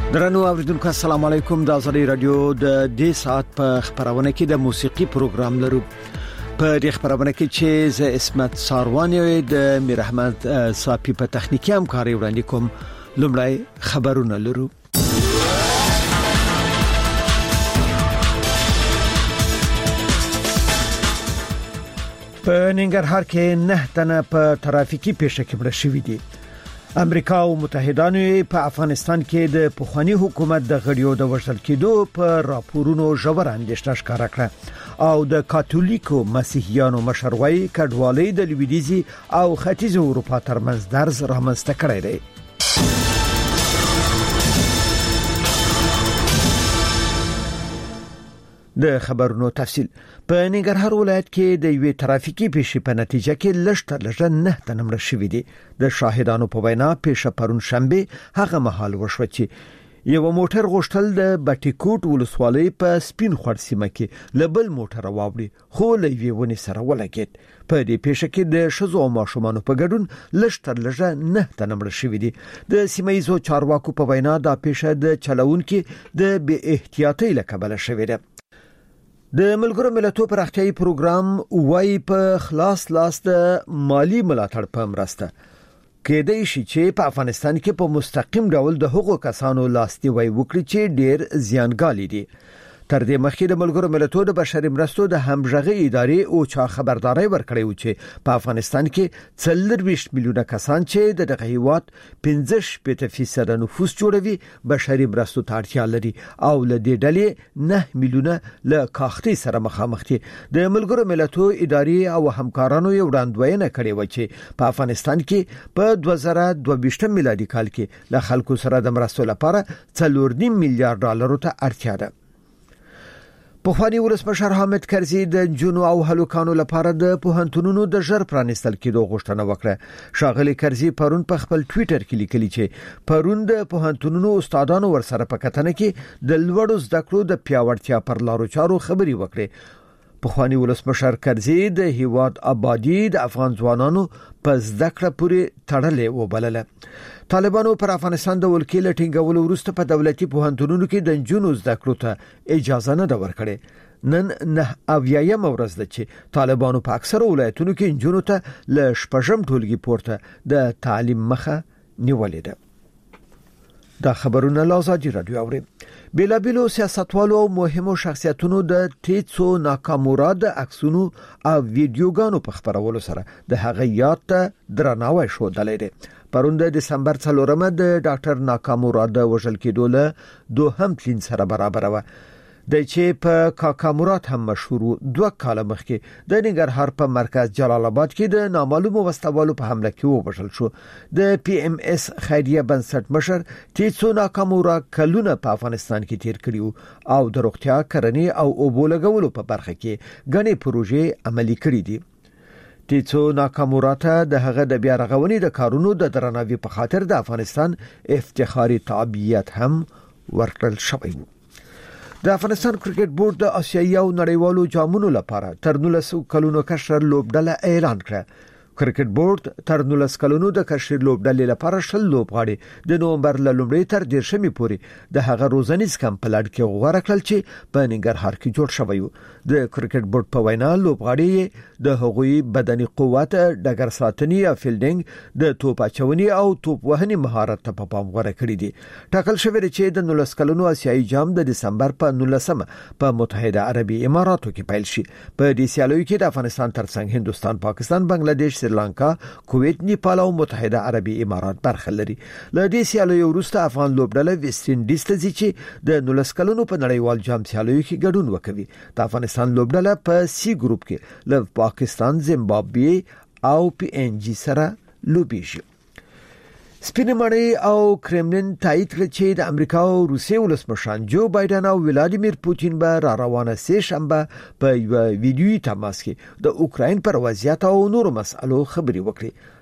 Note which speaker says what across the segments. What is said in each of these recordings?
Speaker 1: درنو اوریدونکو السلام علیکم. د ازادي رادیو د دې ساعت په خبرونه کې د موسیقي پروګرام لرو. په دې خبرونه کې چې ز اسمت ساروانی د میر احمد صافي په تخنیکی همکاري وړاندې کوم. لومړی خبرونه لرو. په ننګرهار کې 9 تنه په ترافیکي پیښه کې مړه شوي دي. امریکا او متحدانو په افغانستان کې د پخوانی حکومت د غړیو د وژل کېدو په راپورونو ژور اندېښنه ښکاره کړه او د کاتولیکو مسیحیانو مشروعي کډوالۍ د لویدیځي او ختیځ اروپا ترمنځ درز رامنځته کړی دی. د خبرونو تفصيل. په ننګرهار ولایت کې د یوې ترافیکي پیښې په نتیجه کې لږ 9 تنه مړه شوي دي. د شاهدانو په وینا پیښه پرون شنبه هغه مهال وشوه چې یو موټر غوښتل د بټیکوټ ولسوالۍ په سپین خور سیمه کې لبل موټر واوړي خو لوي ونی سره ولګید. په دې پیښه کې د شزو او ماشومان په ګډون لږ 9 تنه مړه شوي دي. د سیمایزو چارواکو په وینا دا پیښه د چلوونکو د بی احتیاطۍ لکبله شوې ده. د ملګرو ملتونو پراختیايي پروګرام وای په خلاص لاس د مالی ملاتړ په مرسته کېدای شي چې په افغانستان کې په مستقیم ډول د حقوقو کسانو لاستي وای وکړي چې ډېر زیانګالي دي. تر دې مخکې د ملګرو ملتونو د بشري مرستو د همغږي ادارې او چا خبرداري ورکړې و چې په افغانستان کې 40 میلیونه کسان چې د هیواد 15% نفوس جوړوي بشري مرستو ته اړتیا لري او له دې ډلې 9 میلیونه له کاختي سره مخامخ دي. د ملګرو ملتونو ادارې او همکارانو یو وړاندوینه کړې و چې په افغانستان کې په 2022 میلادي کال کې له خلکو سره د مرستو لپاره 4.5 میلیارډ ډالر ته اړتیا ده. پخوانی ولسمشر حامد کرزي د جنو او هلوکانو لپاره د پوهنتونونو د ژر پرانستل کېدو غوښتنه وکړه. شاغلي کرزي پرون په خپل ټوئیټر کې لیکلي چې پرون د پوهنتونونو استادانو ورسره په کتنه کې د لوړو زده کړو د پیاوړتیا پر لارو چارو خبري وکړي. پخوانی ولسمشر کرزي د هیواد آبادی د افغان ځوانانو په زده کړه پورې تړلې وبلله. طالبانو پر افغانستان د ولکې لټینګولو وروسته په دولتي پوهنتونونو کې د جنونو زده کړو ته اجازه نه ورکړي. نن 9 ورځ ده چې طالبانو په اکثره ولایتونو کې جنونو ته ل شپږم ټولګي پورته د تعلیم مخه نیولې ده. دا خبرونه لازادي رادیو اوري. بیلابیلو سیاستوالو او مهمو شخصیتونو د تیتسو ناکامورا د عکسونو او ویډیوګانو په خبرولو سره د هغه یاد ته درناوی شو دلته. پرون د دسمبر 4 د ډاکټر ناکامورا د وژل کېدو له دوهم تلین سره برابر و. د چې په کاکامورات هم مشهور 2 کال مخکې د ننګرهار په مرکز جلال آباد کې د نامعلومو وسوالو په حمله کې وبشل شو. د پی ام اس خیریه بنسټ مشر تیتسو ناکامورا کلونه په افغانستان کې تیر کړیو او د روغتیا کرنې او اوبو لګولو په برخه کې غني پروژې عملي کړې دي. تیتسو ناکامورا ته د هغه د بیا رغونې د کارونو د درناوي په خاطر د افغانستان افتخاري تابعیت هم ورکړل شوی و. د افغانستان کرکټ بورډ د آسیایي او نړیوالو جامونو لپاره تر 19 کلونو کشر لوبډله اعلان کړه. کرکټ بورډ تر 19 کلونو د کشر لوبډلې لپاره 10 لوبغاړي د نومبر ل لومړۍ تر 10مې پورې د هغه روزنیز کمپ په لړ کې غوړه کړل چې په ننګرهار کې جوړ شوی و. د کرکټ بورډ په وینا لوبغاړي د هغوی بدني قوت، ډګر ساتنې او فیلډینګ، د توپ اچونې او توپ وهنې مهارت ته په پام غوړه کړی دي. ټاکل شوی چې د 19 کلونو آسیایي جام د دسمبر په 19 په متحده عربي اماراتو کې پیل شي. په دې سیالیو کې د افغانستان ترڅنګ هندستان، پاکستان، بنگلاديش، سریلانکا، کویت، نیپال او متحده عربي امارات برخه لري. له دې سیالیو وروسته افغان لوبډله ویسټ انډیز ته ځي چې د 19 کلونو په نړیوال جام سیالیو کې ګډون وکوي. د افغانستان لوبډله په سی ګروپ کې له پاکستان، زیمبابوې او پی ان جی سره لوبیږي. سپینمړی او کرملین تایید کړ چې د امریکا او روسیې ولسمشران جو بایدن او ولادیمیر پوتین به را روانه سه شنبه په یو ویډیوي تماس کې د اوکراین پر وضعیت او نورو مسایلو خبري وکړي.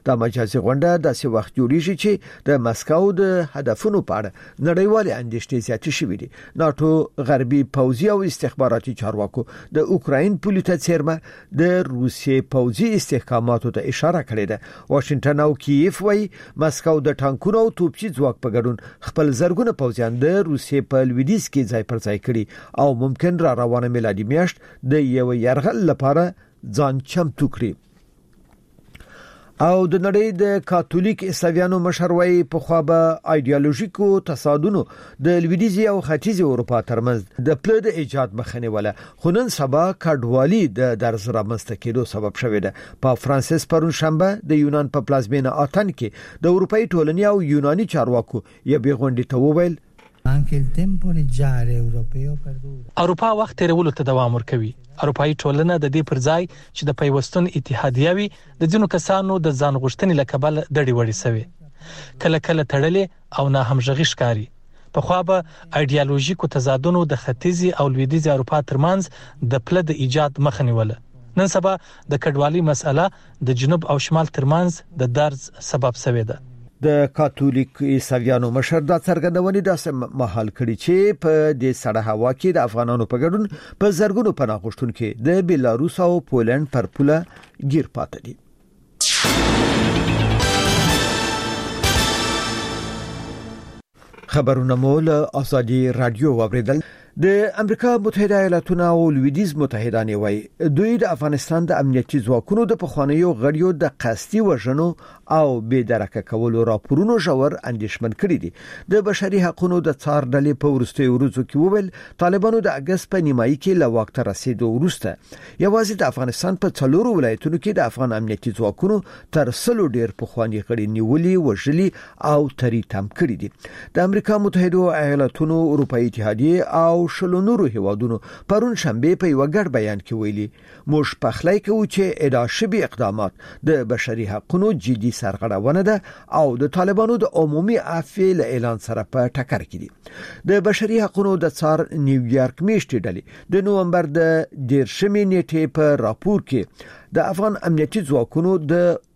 Speaker 1: دا مجازي غونډه داسې وخت جوړیږي چې د مسکو د هدفونو په اړه نړیوالې اندېښنې زیاتې شوې دي. ناتو غربي پوځي او استخباراتي چارواکو د اوکراین پولیسو څیرمه د روسیې پوځي استحکاماتو ته اشاره کړې ده. واشنگټن او کیف وايي مسکو د ټانکونو او توپچي ځواک په ګډون خپل زرګونه پوځیان د روسیې په لویدیځ کې ځای پر ځای کړي او ممکن را روانه میلادي میاشت د یو یرغل لپاره ځان چمتو کړي. او د نړۍ د کاتولیک عیسویانو مشروي په خوا به ایدئولوژیکو تصادونو د لویدیځي او ختیځي اروپا ترمنځ د پلد ایجاد مخنی ولا خونن سبا کډوالي د درز رامنځته کېدو سبب شوې ده. په فرانسیس پرون شنبه د یونان په پلازمینه آتن کې د اروپאי ټولنې او یوناني چارواکو یې غونډې ته وویل
Speaker 2: اروپا وخت تیرولو ته دوام ورکوي. اروپאי ټولنه د دې پر ځای چې د پیوستون اتحادیوي د ځینو کسانو د ځان غوښتنې لکبل دړي وړي سوي کله کله تړلې او نه همغږي ښکاری. په خوا به ایدئولوژیکو تضادونو د ختیځي او لویدیځي اروپا ترمنځ د پلد ایجاد مخنیوله. نن سبا د کډوالي مسأله د جنوب او شمال ترمنځ د درز سبب شوې ده.
Speaker 1: د کاتولیک عیسویانو مشر دا څرګندونې داسې مهال کړي چې په دې سړه هوا کې د افغانانو په ګډون په زرګونو پناه غوښتونکو د بیلاروس او پولند پر پوله گیر پاتې دي. خبرونه مول ازادي رادیو اوریدل. د امریکا متحده ایالاتونو او لویدیځ متحدانه وای دوی د افغانستان د امنیتي ځواکونو د پخوانیو غړیو د قصدي وژنو او بې درکه کولو راپورونو ژور اندېښمن کړي دي. د بشري حقوقو د څار ډلې په ورستیو ورځو کې وویل طالبانو د اگست په نیمایي کې له وخت رسیدو وروسته یوازې د افغانستان په 4 ولایتونو کې د افغان امنیتي ځواکونو تر 100 ډیر پخوانی غړي نیولي وژلي او تریتم کړي دي. د امریکا متحده ایالاتونو اروپאי اتحادیه او شلو نورو هیوادونو پرون شنبه په یو ګډ بیان کې ویلي موږ پخلی کوو چې ادعا شوي اقدامات د بشري حقوقو جدي سرغړونه ده او د طالبانو د عمومي عفو اعلان سره په ټکر کې دي. د بشري حقوقو د څار نیویارک میشتې ډلې د نومبر د 10 نیټې په راپور کې د افغان امنیتي ځواکونو د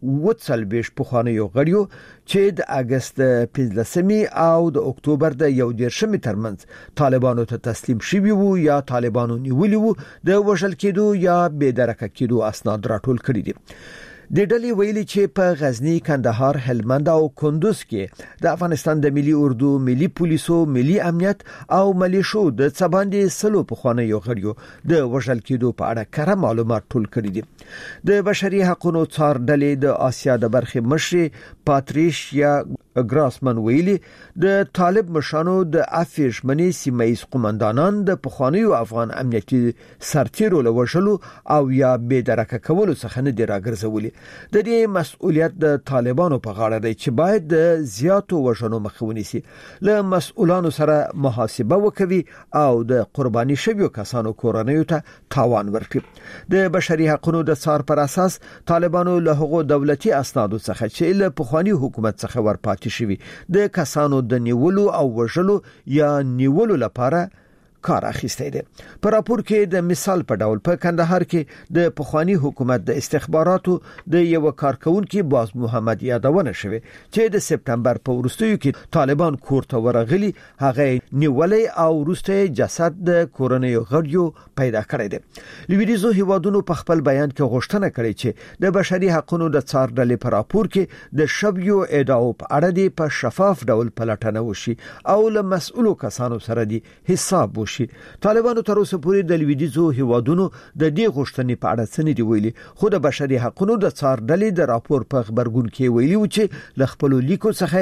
Speaker 1: 40 پخوانیو غړیو چې د اگست 15 او د اکتوبر د 11 ترمنځ طالبانو ته تسلیم شوي وو یا طالبانو نیولي وو د وژل کېدو یا بې درکه کېدو اسناد راټول کړي دي. د ډلې ویلي چې په غزنی، کندهار، هلمند او کندوز کې د افغانستان د ملي اردو، ملي پولیسو، ملي امنیت او ملیشو د څباندې سلو پخوانیو غړیو د وژل کېدو په اړه کره معلومات ټول کړي دي. د بشري حقوقو څار ډلې د آسیا د برخې مشر پاتریشیا ګراسمن ویلي د طالب مشانو د افیشمنی سیمایي قومندانان د پخوانیو افغان امنیتي سرتیرو له وژلو او یا بې درکه کولو څخه نه دی راګرځولي. د دې مسؤلیت د طالبانو په غاړه دی چې باید د زیاتو وژنو مخه ونیسي، له مسؤلانو سره محاسبه وکړي او د قرباني شویو کسانو کورنیو ته تاوان ورکړي. د بشري حقوقو د څار پر اساس طالبانو له هغو دولتي اسنادو څخه چې له پخوانی حکومت څخه ورپاتې شوی د کسانو د نیولو او وژلو یا نیولو لپاره کار اخیسته دي. په راپور کې د مثال په ډول په کندهار کې د پخوانی حکومت د استخباراتو د یو کارکونکو باز محمد یادونه شوه چې د سپتمبر په وروستیو کې طالبان کور ته ورغلي، هغه نیولې او وروسته جسد د کورنیو غړیو پیدا کړی دی. لویدیځو هیوادونو په خپل بیان کې غوښتنه کړې چې د بشري حقوقو د څار ډلې په راپور کې د شویو ادعاو په اړه د په شفاف ډول پلټنه وشي او له مسؤلو کسانو سره د حساب وشي. طالبانو تر اوسه پورې د لویدیځو هیوادونو د دې غوښتنې په اړه څه نه دی ویلي، خو د بشري حقوقو د څار ډلې د راپور په خبرګون کې ویلي و چې ل خپل لیکو څخه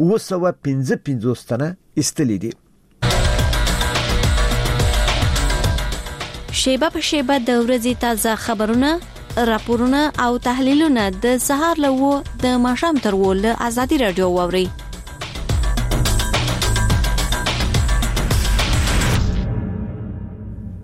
Speaker 1: 255 تنه استلې دي.
Speaker 3: شیبه په شیبه د ورځې تازه خبرونه، راپورونه او تحلیلونه د سهار له و د ماښام تر و له ازادي رادیو واوري.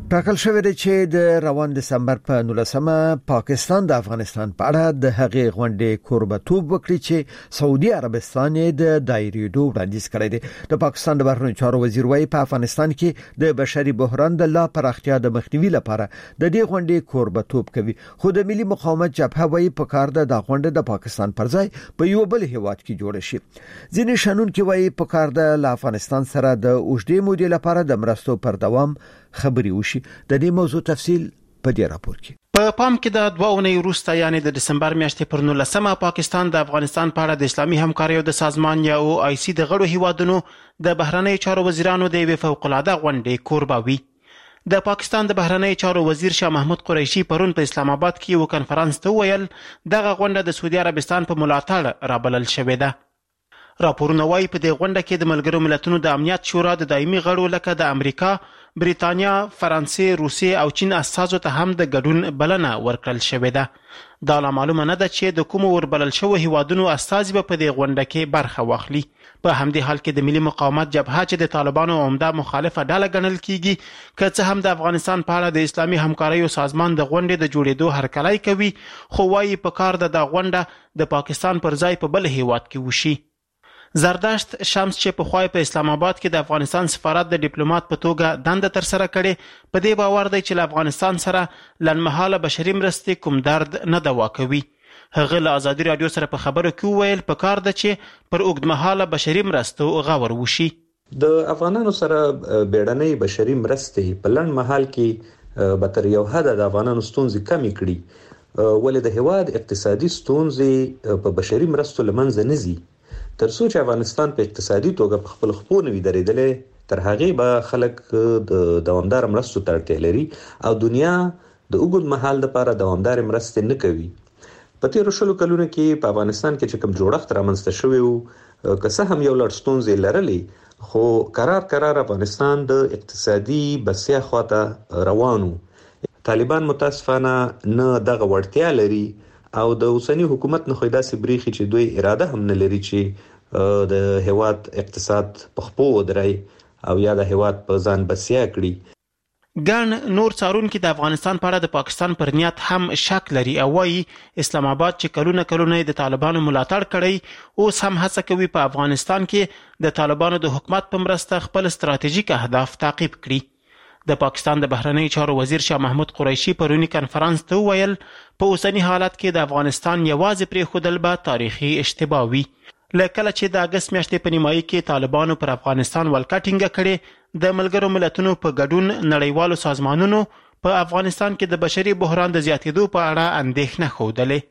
Speaker 1: ټاکل شوی دی چې د روان دسمبر په 19مه پاکستان د افغانستان په اړه د هغې غونډې کوربتوب وکړي چې سعودي عربستان یې د دایریدو وړاندیز کړی دی. د پاکستان د بهرنیو چارو وزیر وايي په افغانستان کې د بشري بحران د لا پراختیا د مخنیوي لپاره د دې غونډې کوربتوب کوي، خو د ملي مقاومت جبهه وايي په کار ده د غونډې د پاکستان پر ځای په یو بل هیواد کې جوړ شي. ځینې شنونکي وايي په کار ده له افغانستان سره د اوږدې مودې لپاره د مرستو پر دوام خبري وشي. د دې موضوع تفصیل په دې راپور کې.
Speaker 4: په پام کې د 2 اونۍ وروسته یعنی د دسمبر میاشتې پر 19مه پاکستان د افغانستان په اړه د اسلامي همکاریو د سازمان یا OIC د غړو هیوادونو د بهرنیو چارو وزیرانو د یوې فوق‌العاده غونډې کوربه وي. د پاکستان د بهرنیو چارو وزیر شاه محمود قریشي پرون په اسلام آباد کې یو کنفرانس ته ویل دغه غونډه د سعودي عربستان په ملاتړ رابلل شوې ده. راپورونه وايي په دې غونډه کې د ملګرو ملتونو د امنیت شورا د دایمي غړو لکه د امریکا، بریتانیا، فرانسې، روسیې او چین اساسو ته هم د ګډون بلنه ورکړل شوې ده. دا لا معلومه نه ده چې د کوم وربلل شوی هیوادونو استازي به په دې غونډه کې برخه واخلي. په همدې حال کې د ملي مقاومت جبهه چې د طالبانو عمده مخالفه ډله ګڼل کیږي که څه هم د افغانستان په اړه د اسلامي همکاریو سازمان د غونډې د جوړېدو هرکلی کوي، خو وايي په کار ده د غونډه د پاکستان پر ځای په بل هیواد کې وشي. زردشت شمس چې په خوای په اسلام آباد کې د افغانستان سفارت د ډیپلوماټ په توګه دنده تر سره کړي، په دې باور دی چې له افغانستان سره لنډمهاله بشري مرستې کوم درد نه دوا کوي. هغه له ازادي رادیو سره په خبرو کې ویل په کار ده چې پر اوږدمهاله بشري مرستو غور وشي.
Speaker 5: د افغانانو سره بیړنۍ بشري مرستې په لنډ مهال کې به تر یو حد د افغانانو ستونزې کمې کړي، ولې د هیواد اقتصادي ستونزې په بشري مرستو لمنځه نه ځي. تر څو چې افغانستان په اقتصادي توګه په خپل خپو نه وي درېدلې، تر هغې به خلک د دوامدار مرستو ته اړتیا لري او دنیا د اوږد مهال لپاره دوامدار مرستې نه کوي. په تیرو 20 کلونو کې په افغانستان کې چې کوم جوړښت رامنځته شوی و، که څه هم یو لړ ستونزې لرلې، خو قرار افغانستان د اقتصادي بسیا خواته روان و. طالبان متاسفانه نه دغه وړتیا لري او د اوسنی حکومت نه خو داسې بریخي چې دوی اراده هم نه لري چې د هیواد اقتصاد په خپو ودرای او یا د هیواد په ځان بسیا کړي.
Speaker 4: ګڼ نور څارونکي د افغانستان په اړه د پاکستان پر نیت هم شک لري او وايي اسلام آباد چې کلونه د طالبانو ملاتړ کړی، اوس هم هڅه کوي په افغانستان کې د طالبانو د حکومت په مرسته خپل ستراتیژیک اهداف تعقیب کړي. د پاکستان د بهرنیو چارو وزیر شاه محمود قریشي پرونی کنفرانس ته ویل په اوسنی حالت کې د افغانستان یوازې پرېښودل به تاریخي اشتباه وي. له کله چې د اګست میاشتې په نیمایي کې طالبانو پر افغانستان ولکه ټینګه کړې، د ملګرو ملتونو په ګډون نړیوالو سازمانونو په افغانستان کې د بشري بحران د زیاتېدو په اړه اندېښنه ښودلې.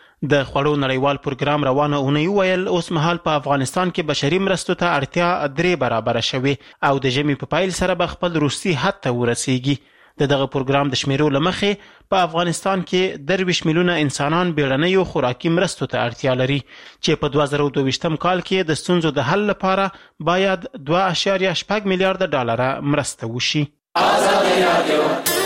Speaker 4: د خوړو نړیوال پروګرام روانه اونۍ ویل اوس مهال په افغانستان کې بشري مرستو ته اړتیا 3 برابره شوې او د ژمي په پایل سره به خپل روسي حد ته ورسیږي. د دغه پروګرام د شمیرو له مخې په افغانستان کې 23 میلیونه انسانان بیړنیو خوراکي مرستو ته اړتیا لري چې په 2022 کال کې د ستونزو د حل لپاره باید 2.8 میلیارډ ډالر مرسته وشي. آزادي رادیو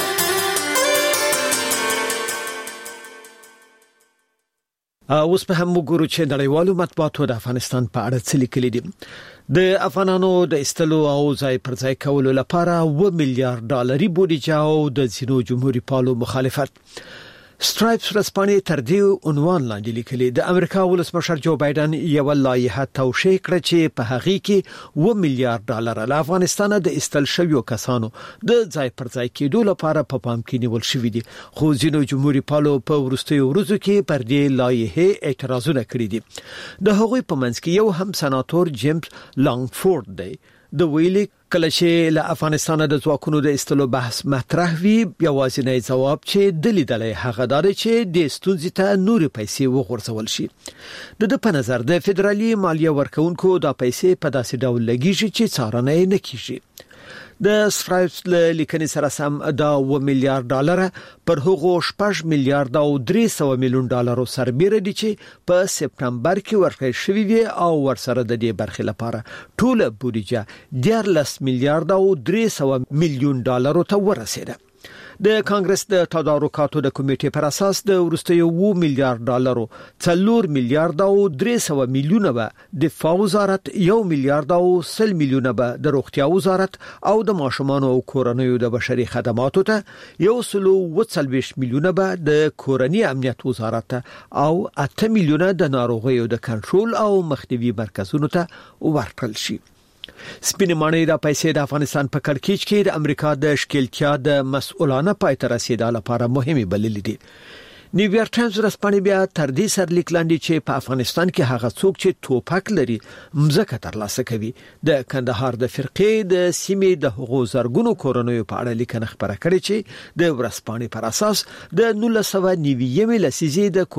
Speaker 1: اوس په هم وګورو چې نړیوالو مطبوعاتو د افغانستان په اړه څه لیکلي دي. د افغانانو د استلو او ځای پر ځای کولو لپاره 1 میلیارډ ډالري بودیجه او د ځینو جمهوریت پالو مخالفت. سټرایپس رسپانې تر دې عنوان لاندې لیکلي د امریکا ولسمشر جو بایدن یو لایحه توشیح کړه چې په هغه کې 1 میلیارډ ډالر له افغانستان د استل شویو کسانو د ځای پر ځای کېدو لپاره په پام کې نیول شوې دي، خو ځینو جمهوریت پالو په وروستیو ورځو کې پر دې لایحه اعتراضونه کړي دي. د هغوی په منځ کې یو هم سناتور جیمز لانګفورد دی. د ویلي کله چې له افغانستان د ځواکونو د استلو بحث مطرح وی، یوازینی ځواب چې د لیدلې هغه دار چې د ستونزې ته نورې پیسې وغورځول شي. د په نظر د فدرالي مالیه ورکونکو د پیسې په داسې ډول لګیږي چې څارنه یې نه کیږي. د سټرایپس لیکنې سره سم دا 1 میلیارډ ډالر پر هغو 6 میلیارډ او 300 میلیون ډالر سربېره دي چې په سپتمبر کې ورکړل شوی وي او ورسره د دې برخې لپاره ټول بودیجه 10 میلیارډ او 300 میلیون ډالر ته ورسېده. د کانګرس د تدارکاتو د کمیټې پر اساس د وروستیو $1 میلیارډ 4 میلیارډ او 300 میلیونه به دفاع وزارت 1 میلیارډ او 100 میلیونه به د روغتیا وزارت او د ماشومان او کورنیو د بشري خدماتو ته 140 میلیونه به د کورنی امنیت وزارت او 8 میلیونه د ناروغیو د کنټرول او مخنیوي مرکزونو ته ورکړل شي. سپینې ماڼۍ د پیسې د افغانستان په کړکېچ کې د امریکا د شکلتیا د مسؤلانه پای ته رسیدل لپاره مهمه بللې دي. نیویارک ټایمز رسپانې بیا تر دې سر لیک لاندې چې په افغانستان کې هغه څوک چې توپک لري مزکه ترلاسه کوي د کندهار د فرقې د سیمې د حقوق زرګونو کورنیو په اړه لیکنه خبره کړې چې د ورسپانې پر اساس د 1990 لسیزې د